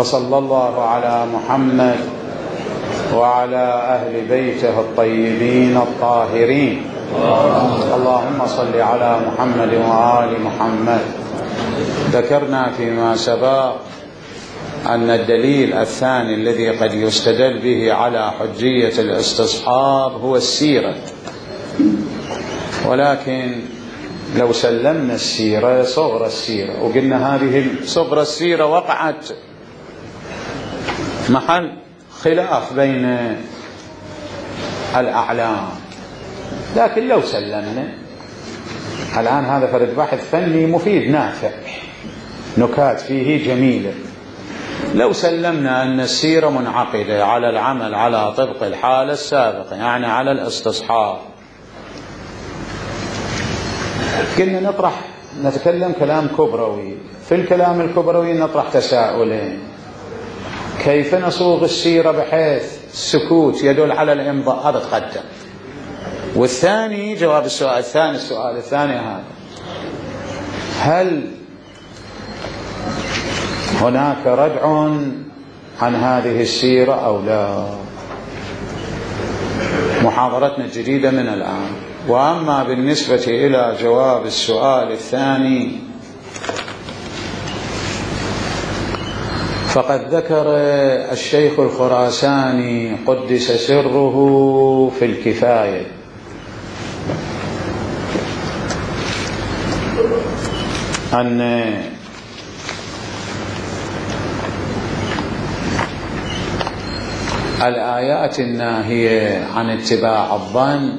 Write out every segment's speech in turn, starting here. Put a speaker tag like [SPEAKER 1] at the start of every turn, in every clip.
[SPEAKER 1] وصلى الله على محمد وعلى أهل بيته الطيبين الطاهرين. اللهم صل على محمد وآل محمد. ذكرنا فيما سبق أن الدليل الثاني الذي قد يستدل به على حجية الاستصحاب هو السيرة، ولكن لو سلمنا السيرة صغر السيرة وقلنا هذه صغر السيرة وقعت محل خلاف بين الأعلام، لكن لو سلمنا الآن هذا فرد بحث فني مفيد نافع، نكات فيه جميلة. لو سلمنا أن السيرة منعقدة على العمل على طبق الحالة السابقة، يعني على الاستصحاب، قلنا نتكلم كلام كبروي. في الكلام الكبروي نطرح تساؤلين: كيف نصوغ السيرة بحيث السكوت يدل على الإمضاء؟ هذا تقدم. والثاني جواب السؤال الثاني هذا: هل هناك ردع عن هذه السيرة أو لا؟ محاضرتنا الجديدة من الآن. وأما بالنسبة إلى جواب السؤال الثاني فقد ذكر الشيخ الخراساني قدس سره في الكفاية أن الآيات الناهية عن اتباع الظن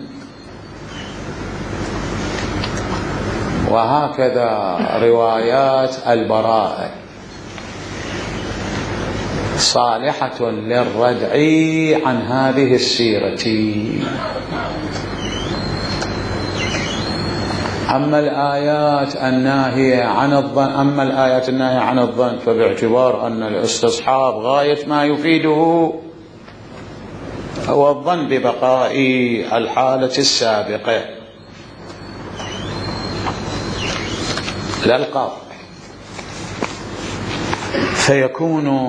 [SPEAKER 1] وهكذا روايات البراءة صالحة للردع عن هذه السيرة. أما الآيات الناهية عن الظن فباعتبار أن الاستصحاب غاية ما يفيده هو الظن ببقاء الحالة السابقة لا القطع، فيكون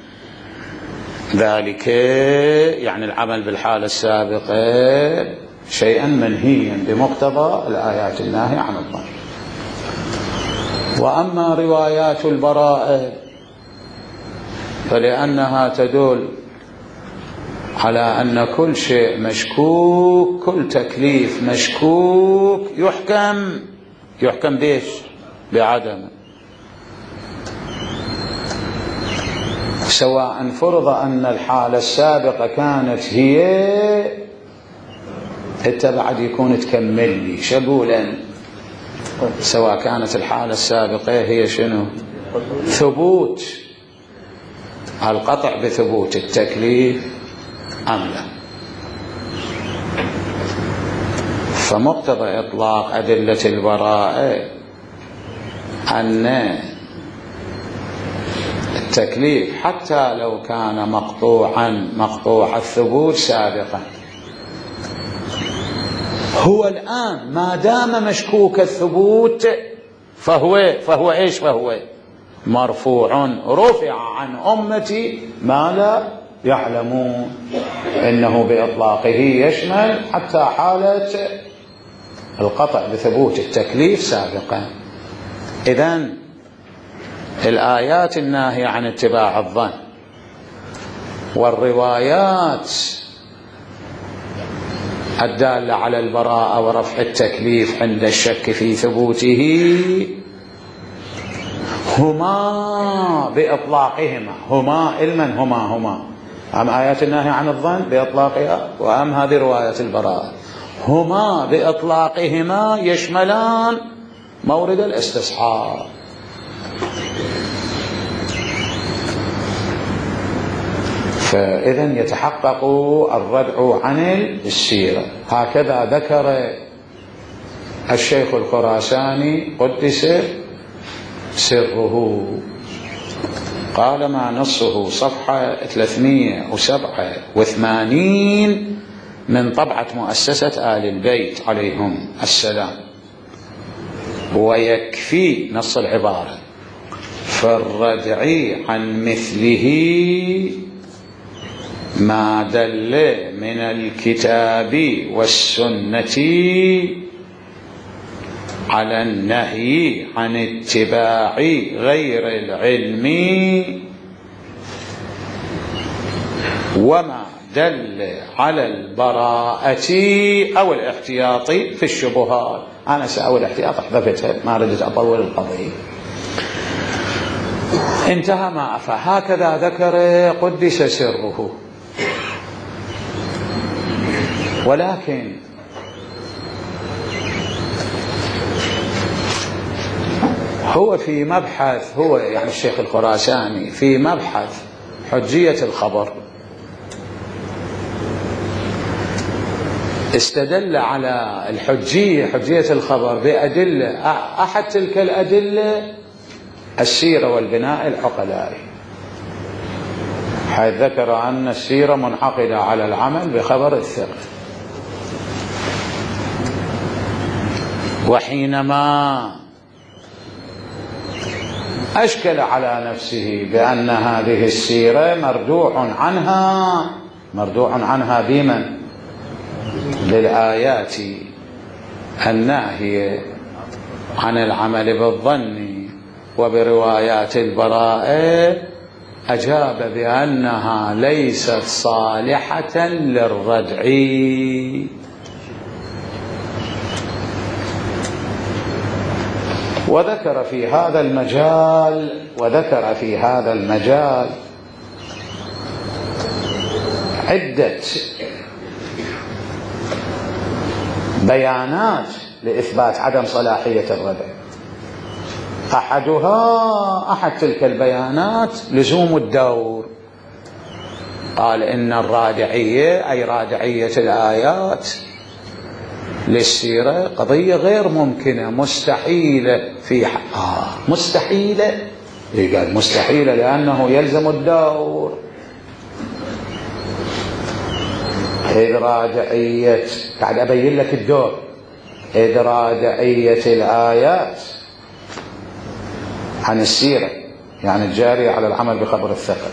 [SPEAKER 1] ذلك يعني العمل بالحالة السابقة شيئا منهيا بمقتضى الآيات الناهية عن الظن. وأما روايات البراءة فلأنها تدل على أن كل شيء مشكوك، كل تكليف مشكوك يحكم بيش بعدمه، سواء فرض أن الحالة السابقة كانت هي بعد يكون تكمل لي شقولا، سواء كانت الحالة السابقة هي شنو؟ ثبوت القطع بثبوت التكليف أم لا. فمقتضى إطلاق أدلة البراءة أن التكليف حتى لو كان مقطوع الثبوت سابقا، هو الآن ما دام مشكوك الثبوت فهو إيش؟ فهو مرفوع، رفع عن أمتي ما لا يعلمون، إنه بإطلاقه يشمل حتى حالة القطع بثبوت التكليف سابقا. إذن الآيات الناهية عن اتباع الظن والروايات الدالة على البراءة ورفع التكليف عند الشك في ثبوته هما بإطلاقهما، هما أم آيات الناهية عن الظن بإطلاقها وأم هذه رواية البراءة، هما بإطلاقهما يشملان مورد الاستصحاب. فإذن يتحقق الردع عن السيرة. هكذا ذكر الشيخ الخراساني قدس سره، قال ما نصه صفحة 387 من طبعة مؤسسة آل البيت عليهم السلام، ويكفي نص العبارة. فالردع عن مثله ما دل من الكتاب والسنة على النهي عن اتباع غير العلم وما دل على البراءة أو الاحتياط في الشبهات. أنا سأقول الاحتياط حذفتها، ما ردت أطول القضية. انتهى ما فهكذا ذكر قدس سره. ولكن هو في مبحث، هو يعني الشيخ الخراساني في مبحث حجية الخبر استدل على الحجية، حجية الخبر، بأدلة. أحد تلك الأدلة السيرة والبناء العقلائي، حيث ذكر أن السيرة منعقدة على العمل بخبر الثقة. وحينما أشكل على نفسه بأن هذه السيرة مردوع عنها بمن؟ بالآيات الناهية عن العمل بالظن وبروايات البراءة، أجاب بأنها ليست صالحة للردع. وذكر في هذا المجال عدة بيانات لإثبات عدم صلاحية الردع. أحد تلك البيانات لزوم الدور. قال إن الرادعية، أي رادعية الآيات للسيرة، قضية غير ممكنة، مستحيلة في مستحيلة. قال مستحيلة لأنه يلزم الدور. إذ رادعية، قاعد أبين لك الدور، إذ رادعية الآيات عن السيرة يعني الجارية على العمل بخبر الثقة،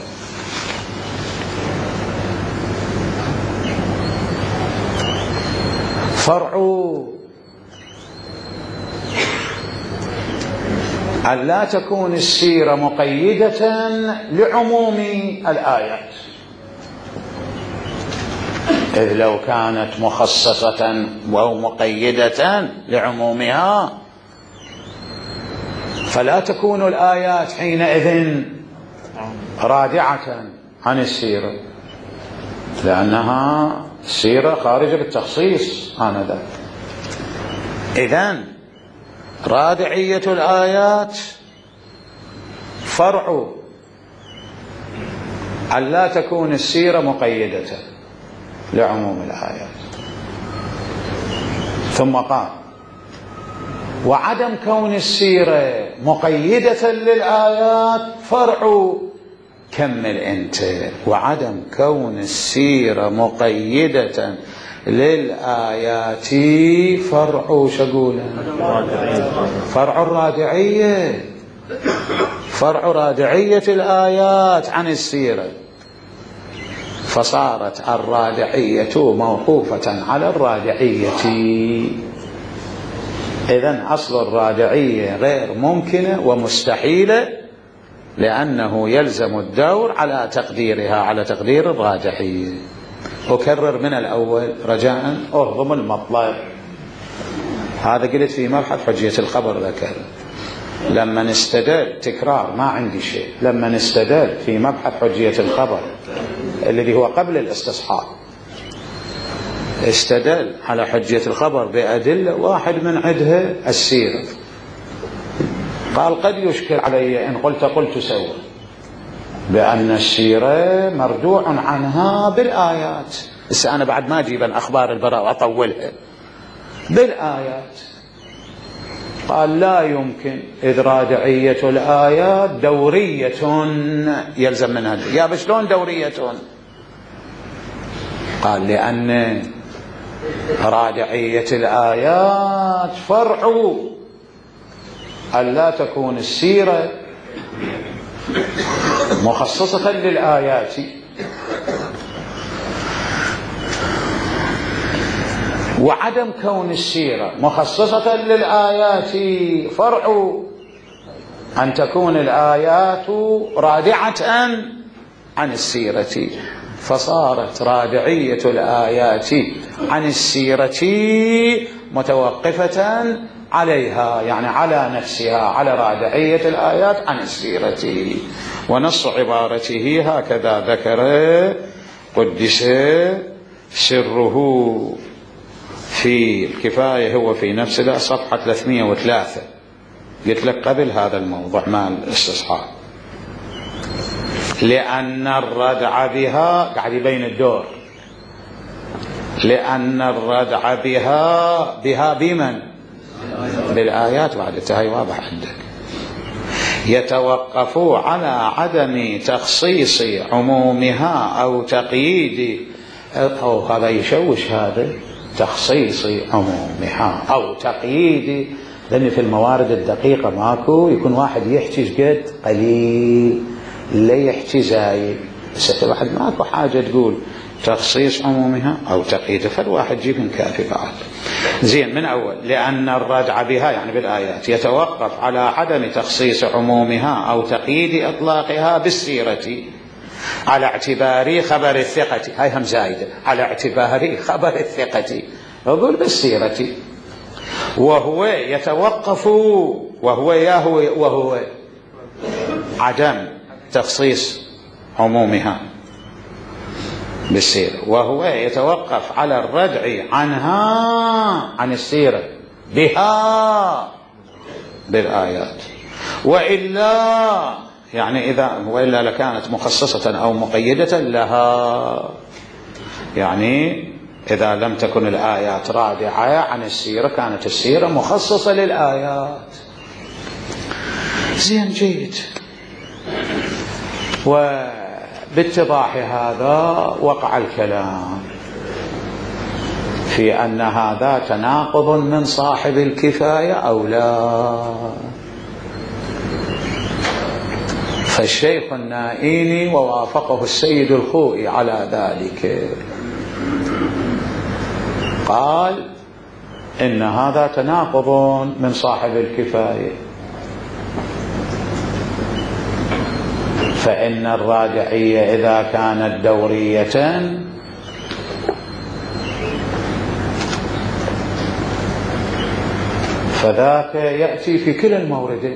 [SPEAKER 1] فرع أن لا تكون السيرة مقيدة لعموم الآيات، إذ لو كانت مخصصة أو مقيدة لعمومها فلا تكون الآيات حينئذ رادعة عن السيرة، لأنها السيرة خارجة بالتخصيص آنذاك. إذن رادعية الآيات فرع أن لا تكون السيرة مقيدة لعموم الآيات. ثم قال وعدم كون السيرة مقيدة للآيات فرع، كمل أنت، وعدم كون السيرة مقيدة للآيات فرع شقولا، فرع الرادعية، فرع رادعية الآيات عن السيرة، فصارت الرادعية موقوفة على الرادعية. إذن أصل الرادعية غير ممكنة ومستحيلة، لأنه يلزم الدور على تقديرها، على تقدير الرادعية. أكرر من الأول رجاء أهضم المطلب. هذا قلت في مبحث حجية الخبر ذكر، لما نستدل تكرار ما عندي شيء، لما نستدل في مبحث حجية الخبر الذي هو قبل الاستصحاب، استدل على حجية الخبر بأدلة، واحد من عدها السيرة. قال قد يشكل علي إن قلت سوى بأن السيرة مردوع عنها بالآيات. بس أنا بعد ما أجيب أخبار البراء وأطولها بالآيات. قال لا يمكن، إذ رادعية الآيات دورية يلزم منها. يا بشلون دورية؟ قال لأن رادعية الآيات فرع أن لا تكون السيرة مخصصة للآيات، وعدم كون السيرة مخصصة للآيات فرع أن تكون الآيات رادعة عن السيرة، فصارت رادعية الآيات عن السيرة متوقفة عليها، يعني على نفسها، على رادعية الآيات عن السيرة. ونص عبارته هكذا ذكر قدس سره في الكفاية، هو في نفس صفحة 303. قلت لك قبل هذا الموضوع مال الاستصحاب، لأن الردع بها قاعد يبين الدور، لأن الردع بها بمن؟ بالآيات. بعد التهي واضح عندك. يتوقف على عدم تخصيص عمومها أو تقييد، أو هذا يشوش، هذا تخصيص عمومها أو تقييد، لأن في الموارد الدقيقة ماكو يكون واحد يحكي قد قليل لا يحكي زايد، بس واحد ماكو حاجة تقول تخصيص عمومها أو تقييده، فالواحد جيب من كافي بعد. زين، من أول لأن الردع بها يعني بالآيات يتوقف على عدم تخصيص عمومها أو تقييد إطلاقها بالسيرة على اعتبار خبر الثقة، هاي هم زايدة، على اعتبار خبر الثقة، أقول بالسيرة. وهو يتوقف، وهو عدم تخصيص عمومها بالسيرة، وهو يتوقف على الردع عنها عن السيرة بها بالآيات، وإلا يعني وإلا لكانت مخصصة أو مقيدة لها، يعني إذا لم تكن الآيات رادعة عن السيرة كانت السيرة مخصصة للآيات. زين، جيد. وباتضاح هذا وقع الكلام في أن هذا تناقض من صاحب الكفاية أو لا. فالشيخ النائيني ووافقه السيد الخوئي على ذلك، قال إن هذا تناقض من صاحب الكفاية، فإن الراجعية إذا كانت دورية فذاك يأتي في كلا الموردين،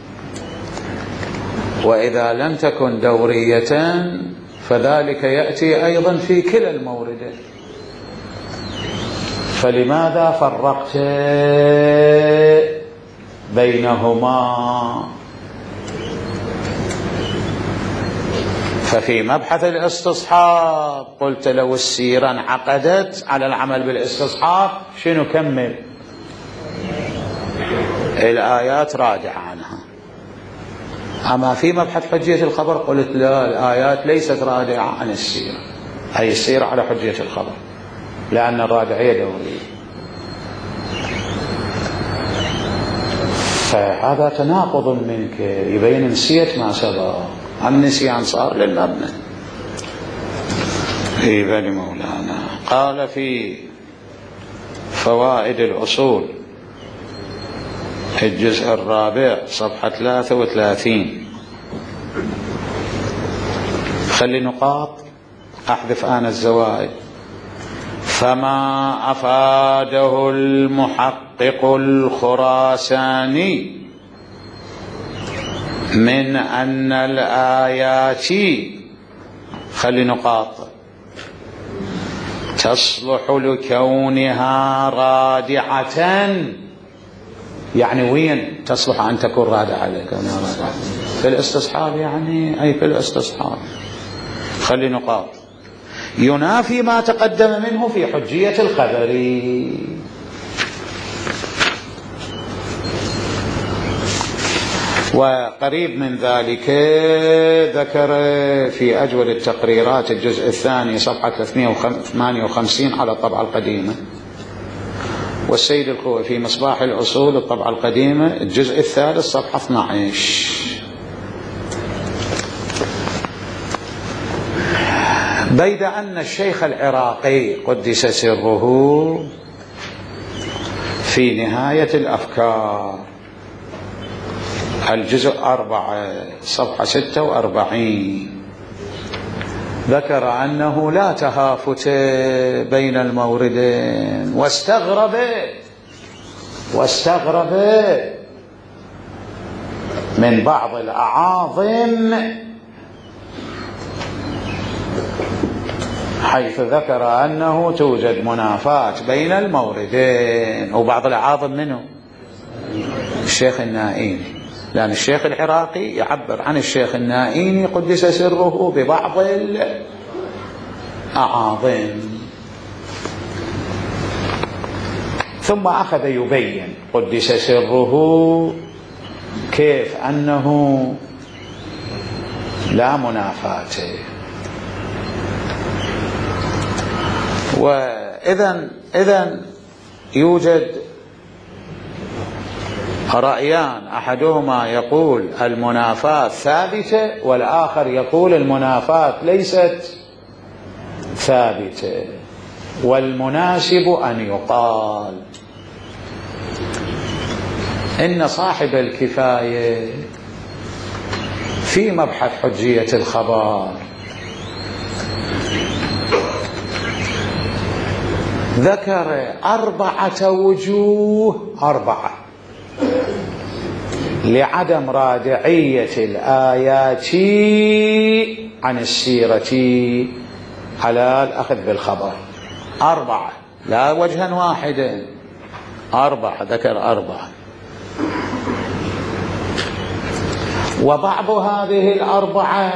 [SPEAKER 1] وإذا لم تكن دورية فذلك يأتي أيضا في كلا الموردين. فلماذا فرقت بينهما؟ ففي مبحث الاستصحاب قلت لو السيرة انعقدت على العمل بالاستصحاب شنو كمل؟ الآيات راجعة عنها. أما في مبحث حجية الخبر قلت لا، الآيات ليست راجعة عن السيرة، أي السيرة على حجية الخبر، لأن الراجعية دورية. فهذا تناقض منك، يبين نسيت ما سبق، النسيان صار للمبنى. بل مولانا قال في فوائد الأصول الجزء الرابع صفحة 33، خلي نقاط أحذف أنا الزوائد. فما أفاده المحقق الخراساني من أن الآيات، خلي نقاط، تصلح لكونها رادعة، يعني وين تصلح أن تكون رادعة لكونها رادعة؟ في الاستصحاب، يعني أي في الاستصحاب. خلي نقاط، ينافي ما تقدم منه في حجية الخبر. وقريب من ذلك ذكر في أجود التقريرات الجزء الثاني صفحة 358 على الطبعة القديمة، والسيد الخوئي في مصباح الأصول الطبعة القديمة الجزء الثالث صفحة 12. بيد أن الشيخ العراقي قدس سره في نهاية الأفكار الجزء 4 صفحة 46 ذكر أنه لا تهافت بين الموردين، واستغرب من بعض الأعاظم حيث ذكر أنه توجد منافاة بين الموردين. وبعض الأعاظم منه الشيخ النائيني، لأن الشيخ العراقي يعبر عن الشيخ النائيني قدس سره ببعض الأعاظم. ثم أخذ يبين قدس سره كيف أنه لا منافاة. وإذن يوجد رأيان، أحدهما يقول المنافاة ثابتة والآخر يقول المنافاة ليست ثابتة. والمناسب أن يقال إن صاحب الكفاية في مبحث حجية الخبر ذكر 4 وجوه لعدم رادعية الآيات عن السيرة على الأخذ بالخبر. 4، لا وجها واحدا، 4 ذكر 4. وبعض هذه 4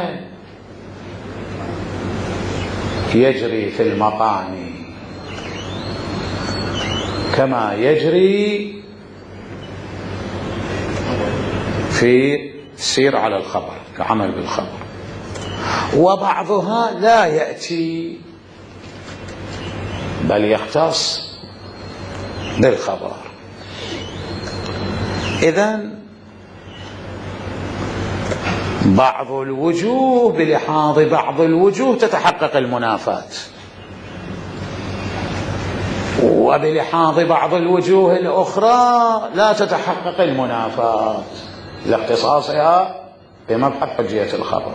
[SPEAKER 1] يجري في المقام كما يجري في السير على الخبر كعمل بالخبر، وبعضها لا يأتي بل يختص بالخبر. إذن بعض الوجوه بلحاظ بعض الوجوه تتحقق المنافاة، وبلحاظ بعض الوجوه الأخرى لا تتحقق المنافاة لاختصاصها بمبحث حجية الخبر.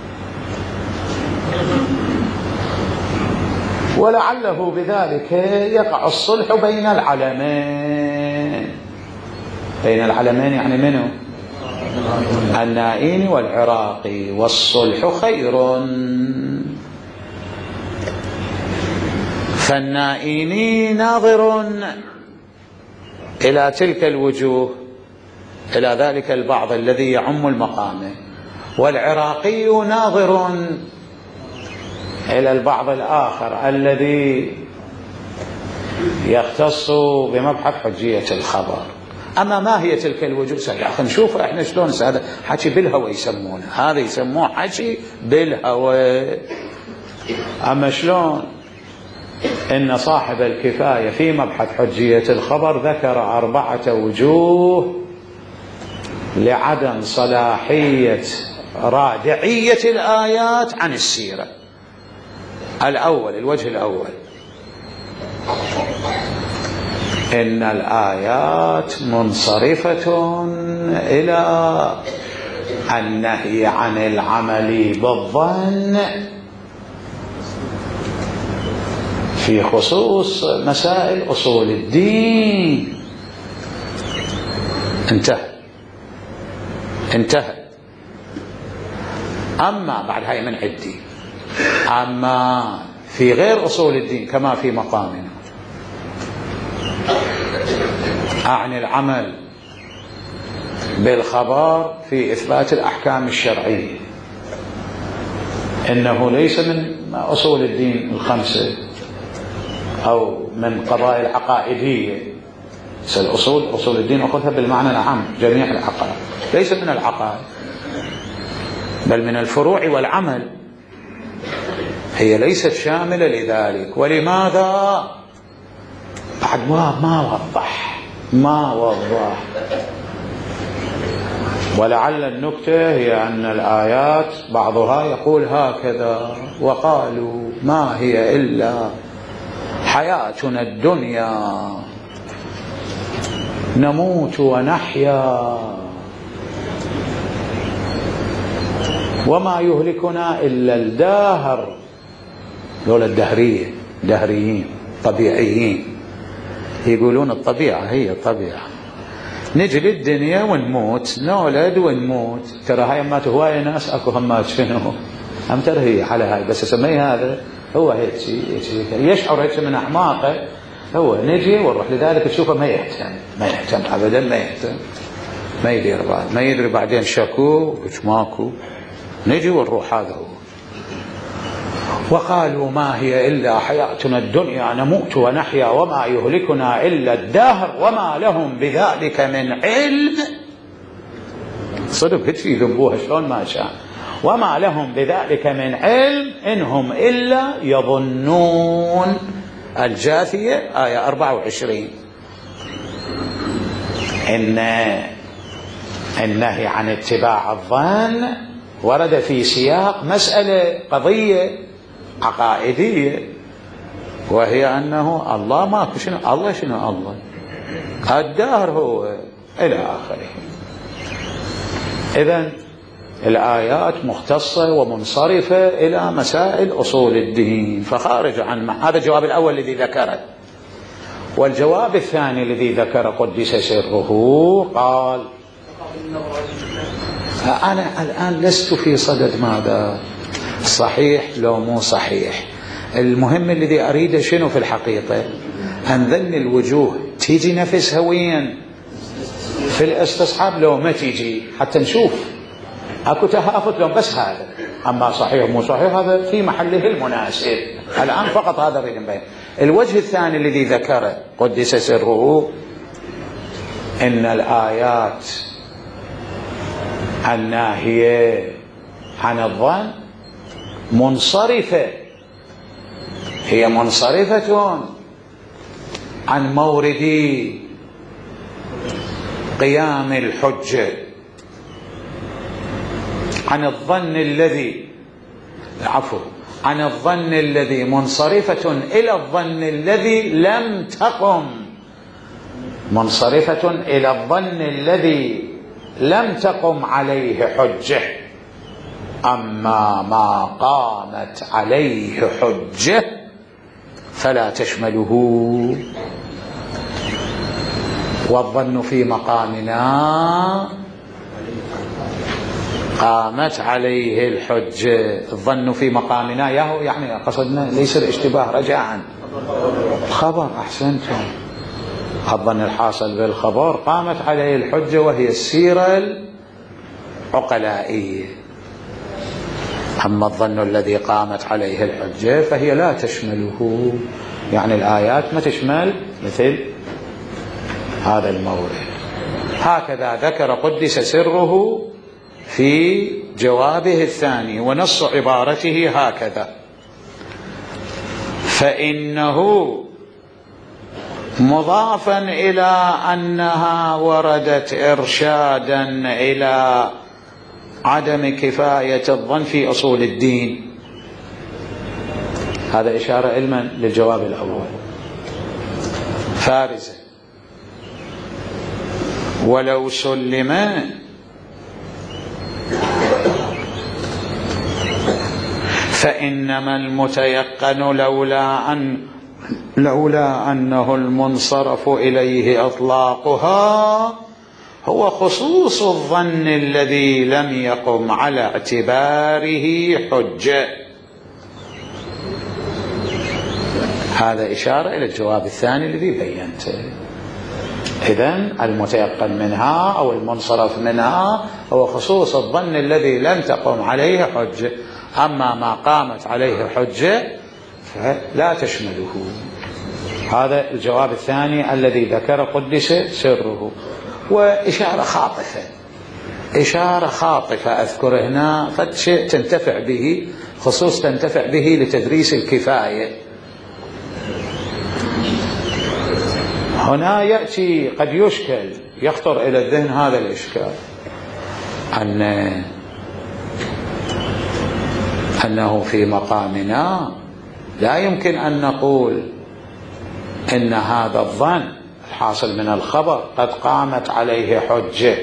[SPEAKER 1] ولعله بذلك يقع الصلح بين العلمين. بين العلمين يعني منه؟ النائيني والعراقي، والصلح خير. فالنائيني ناظر إلى تلك الوجوه، إلى ذلك البعض الذي يعم المقام، والعراقي ناظر إلى البعض الآخر الذي يختص بمبحث حجية الخبر. أما ما هي تلك الوجوه؟ نشوف احنا شلون هذا حكي بالهوى يسمونه، هذا يسموه حكي بالهوى. أما شلون إن صاحب الكفاية في مبحث حجية الخبر ذكر 4 وجوه لعدم صلاحية رادعية الآيات عن السيرة. الوجه الأول إن الآيات منصرفة إلى النهي عن العمل بالظن في خصوص مسائل أصول الدين. انتهى. أما بعد هاي من عدي، أما في غير أصول الدين كما في مقامنا عن العمل بالخبر في إثبات الأحكام الشرعية، إنه ليس من أصول الدين الخمسة أو من قضايا العقائدية. أصول الدين أخذها بالمعنى العام، جميع العقائد، ليس من العقائد بل من الفروع والعمل، هي ليست شاملة لذلك. ولماذا؟ بعد ما وضح ولعل النكتة هي أن الآيات بعضها يقول هكذا: وقالوا ما هي إلا حياتنا الدنيا نموت ونحيا وما يهلكنا إلا الدهر. لولا الدهرية، دهريين طبيعيين، يقولون الطبيعة هي الطبيعة، نجي للدنيا ونموت، نولد ونموت. ترى هاي همات هواية ناس اكو همات شنو هم ترهي على هاي، بس اسميه هذا هو هيك يشعر هيك من اعماقه، هو نجي ونروح. لذلك تشوفه ما يهتم ابدا، ما يهتم، ما يدير بعد، ما يدري بعدين شكو وش ماكو، نجي ونروح. هذا هو. وقالوا ما هي إلا حياتنا الدنيا نموت ونحيا وما يهلكنا إلا الدهر وما لهم بذلك من علم. صدق هتفي ذنبوها شلون ما شاء. وما لهم بذلك من علم إنهم إلا يظنون. الجاثية آية 24. النهي عن اتباع الظن ورد في سياق مسألة قضية عقائدية، وهي أنه الله ماكو. شنو الله؟ شنو الله؟ الدهر هو إلى آخره. إذن الآيات مختصة ومنصرفة إلى مسائل أصول الدين، فخارج عن هذا الجواب الأول الذي ذكره. والجواب الثاني الذي ذكر قدس سره قال: أنا الآن لست في صدد ماذا صحيح لو مو صحيح. المهم الذي أريده شنو في الحقيقة؟ أن ذن الوجوه تيجي نفسها وين؟ في الاستصحاب لو ما تيجي، حتى نشوف أكو تهافت لو بس هذا. أما صحيح مو صحيح هذا في محله المناسب. الآن فقط هذا الريد بين. الوجه الثاني الذي ذكره قدس سره إن الآيات الناهية عن الظن منصرفة، هي منصرفة عن مورد قيام الحجة، عن الظن الذي عن الظن الذي منصرفة إلى الظن الذي لم تقم، منصرفة إلى الظن الذي لم تقم عليه حجة. أما ما قامت عليه حجة فلا تشمله. والظن في مقامنا قامت عليه الحجة. الظن في مقامنا ياهو يعني قصدنا ليس الاشتباه رجاءً خبر. أحسنتم. الظن الحاصل بالخبر قامت عليه الحجة وهي السيرة العقلائية. أما الظن الذي قامت عليه الحجة فهي لا تشمله، يعني الآيات ما تشمل مثل هذا المورد. هكذا ذكر قدس سره في جوابه الثاني، ونص عبارته هكذا: فإنه مضافا إلى أنها وردت إرشادا إلى عدم كفاية الظن في أصول الدين. هذا إشارة علما للجواب الأول. فارزة: ولو سلم فإنما المتيقن لولا أنه المنصرف إليه إطلاقها هو خصوص الظن الذي لم يقم على اعتباره حجة. هذا إشارة إلى الجواب الثاني الذي بينته. إذن المتيقن منها أو المنصرف منها هو خصوص الظن الذي لم تقم عليه حجة. أما ما قامت عليه حجة فلا تشمله. هذا الجواب الثاني الذي ذكر قدس سره. وإشارة خاطفة، إشارة خاطفة أذكر هنا فشيء تنتفع به، خصوص تنتفع به لتدريس الكفاية. هنا يأتي قد يشكل، يخطر إلى الذهن هذا الإشكال: أنه في مقامنا لا يمكن أن نقول إن هذا الظن الحاصل من الخبر قد قامت عليه حجة.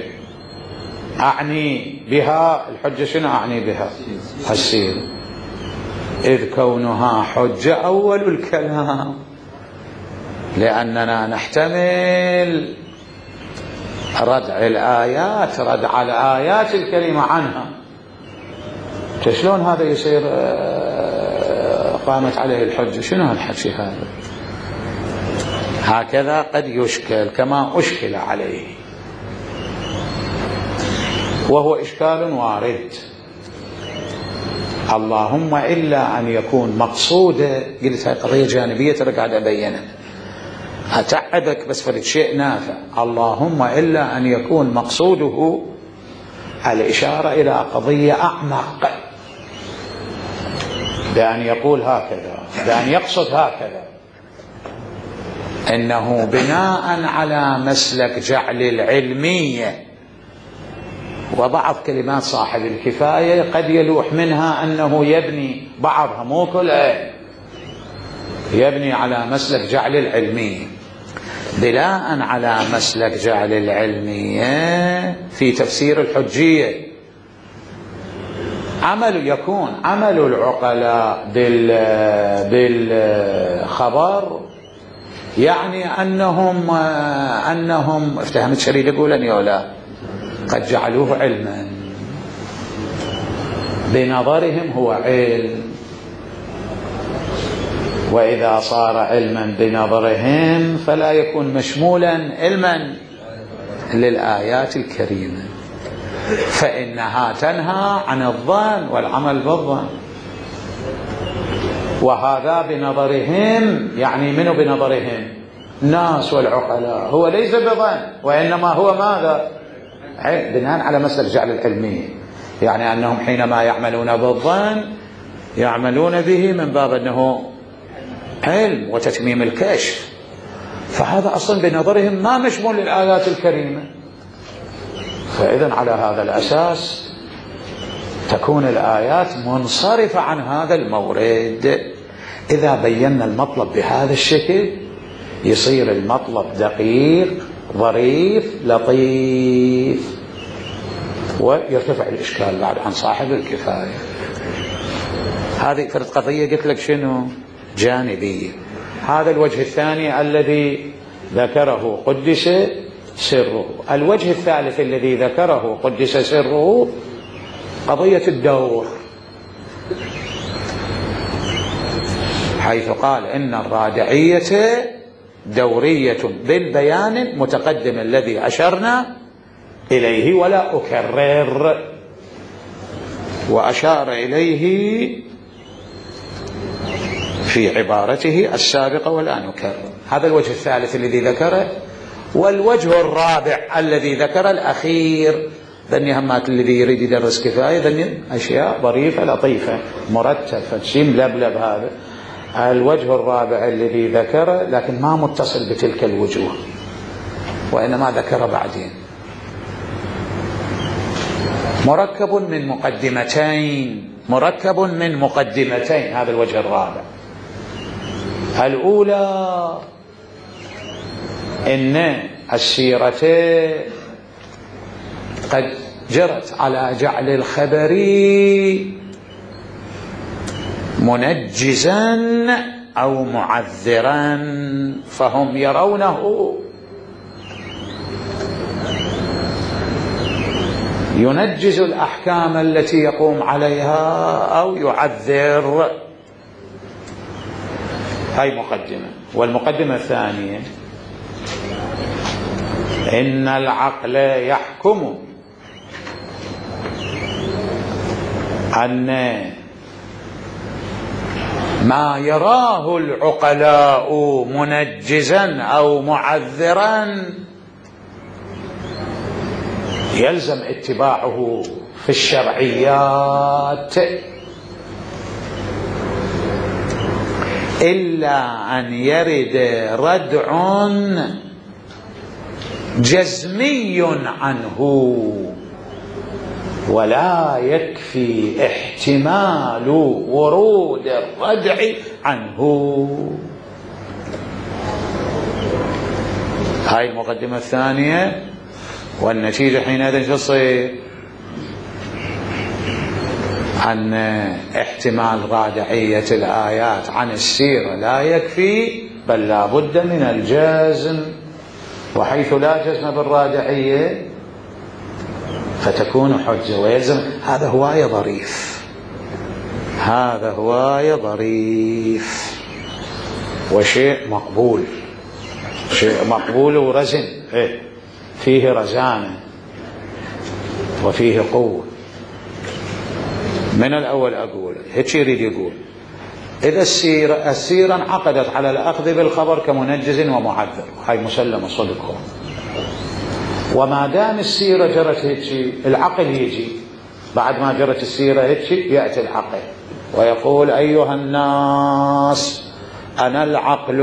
[SPEAKER 1] أعني بها الحجة، شنو أعني بها؟ السيرة، إذ كونها حجة أول الكلام، لأننا نحتمل ردع الآيات، ردع الآيات الكريمة عنها. شلون هذا يصير قامت عليه الحجة؟ شنو هالحكي هذا؟ هكذا قد يشكل كما أشكل عليه، وهو إشكال وارد. اللهم إلا أن يكون مقصوده، قلت هاي قضية جانبية ترى قاعد أبينها، أتعبك بس فرد شيء نافع. اللهم إلا أن يكون مقصوده الإشارة إلى قضية أعمق، بأن يقول هكذا، بأن يقصد هكذا، إنه بناء على مسلك جعل العلمية. وبعض كلمات صاحب الكفاية قد يلوح منها أنه يبني بعضها، مو كلها، يبني على مسلك جعل العلمية. بناء على مسلك جعل العلمية في تفسير الحجية يكون عمل العقلاء بالخبر، يعني أنهم افتهمت شريد يقولن يولا قد جعلوه علما، بنظرهم هو علم، وإذا صار علما بنظرهم فلا يكون مشمولا علما للآيات الكريمة، فإنها تنهى عن الظن والعمل بالظن. وهذا بنظرهم، يعني منه بنظرهم؟ الناس والعقلاء، هو ليس بظن، وإنما هو ماذا؟ بناء على مسلك جعل العلمية، يعني أنهم حينما يعملون بالظن يعملون به من باب أنه علم وتتميم الكشف، فهذا أصلا بنظرهم ما مشمول للآيات الكريمة. فإذن على هذا الأساس تكون الآيات منصرفة عن هذا المورد. إذا بينا المطلب بهذا الشكل يصير المطلب دقيق ظريف لطيف، ويرتفع الإشكال بعد عن صاحب الكفاية. هذه فرد قضية قلت لك شنو؟ جانبية. هذا الوجه الثاني الذي ذكره قدس سره. الوجه الثالث الذي ذكره قدس سره قضية الدور، حيث قال إن الرادعية دورية بالبيان متقدم الذي أشرنا إليه ولا أكرر، وأشار إليه في عبارته السابقة ولا نكرر. هذا الوجه الثالث الذي ذكره. والوجه الرابع الذي ذكر الأخير، ذني همات الذي يريد يدرس كفاية، ذني أشياء ظريفة لطيفة مرتبة شيء ملبلب. هذا الوجه الرابع الذي ذكره، لكن ما متصل بتلك الوجوه، وإنما ذكر بعدين، مركب من مقدمتين. هذا الوجه الرابع. الأولى إن السيرة قد جرت على جعل الخبر منجزا أو معذرا، فهم يرونه ينجز الأحكام التي يقوم عليها أو يعذر. هاي مقدمة. والمقدمة الثانية إن العقل يحكم أن ما يراه العقلاء منجزا أو معذرا يلزم اتباعه في الشرعيات، إلا أن يرد ردع جزمي عنه ولا يكفي احتمال ورود الردع عنه. هاي المقدمة الثانية. والنتيجة حينئذ تصير أن احتمال رادعية الآيات عن السيرة لا يكفي، بل لا بد من الجزم، وحيث لا جزم بالرادعية فتكون حجة ويلزم. هذا هواية ظريف، هذا هواية ظريف وشيء مقبول، شيء مقبول ورزن، فيه رزانة وفيه قوة. من الأول أقول هيك يريد يقول إذا السيرة انعقدت على الأخذ بالخبر كمنجز ومعذر، هاي مسلمة صدقه، وما دام السيرة جرت هيك العقل يجي بعد ما جرت السيرة هيك، يأتي العقل ويقول أيها الناس أنا العقل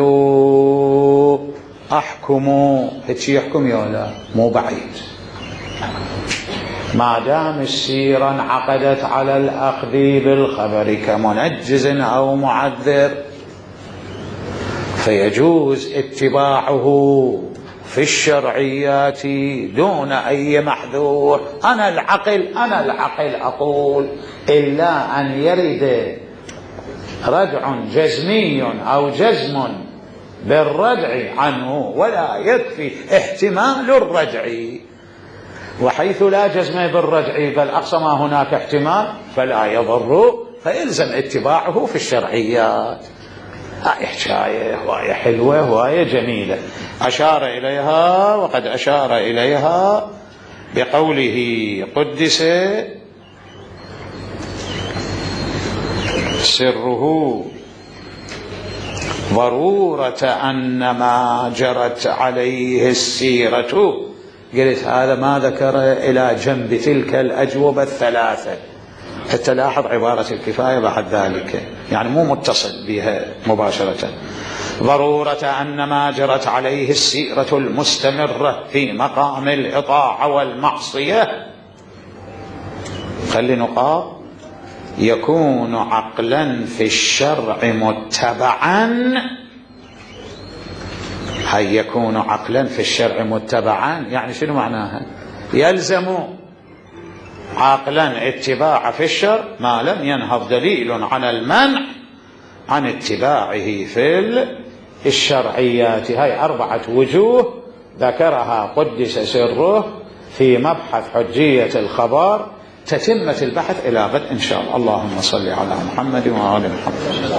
[SPEAKER 1] أحكم، هيك يحكم يا لا مو بعيد. ما دام السيرة انعقدت على الأخذ بالخبر كمنجز أو معذر فيجوز اتباعه في الشرعيات دون أي محذور. أنا العقل أقول، إلا أن يرد ردع جزمي أو جزم بالردع عنه ولا يكفي احتمال الردع. وحيث لا جزم بالردع بل أقصى ما هناك احتمال فلا يضر، فيلزم اتباعه في الشرعيات. هاي حكاية هواية حلوة هواية جميلة أشار إليها، وقد أشار إليها بقوله قدس سره ضرورة أن ما جرت عليه السيرة. قلت هذا ما ذكر إلى جنب تلك الأجوبة الثلاثة، حتى لاحظ عبارة الكفاية بعد ذلك، يعني مو متصل بها مباشرة. ضرورة أن ما جرت عليه السيرة المستمرة في مقام الإطاعة والمعصية، خلي نقاط، يكون عقلا في الشرع متبعا. هي يكون عقلا في الشرع متبعا يعني شنو معناها؟ يلزم عقلا اتباع في الشرع ما لم ينهض دليل على المنع عن اتباعه في الشرعيات. هاي 4 وجوه ذكرها قدس سره في مبحث حجية الخبر. تتمة البحث إلى غد إن شاء الله. اللهم صل على محمد وآل محمد.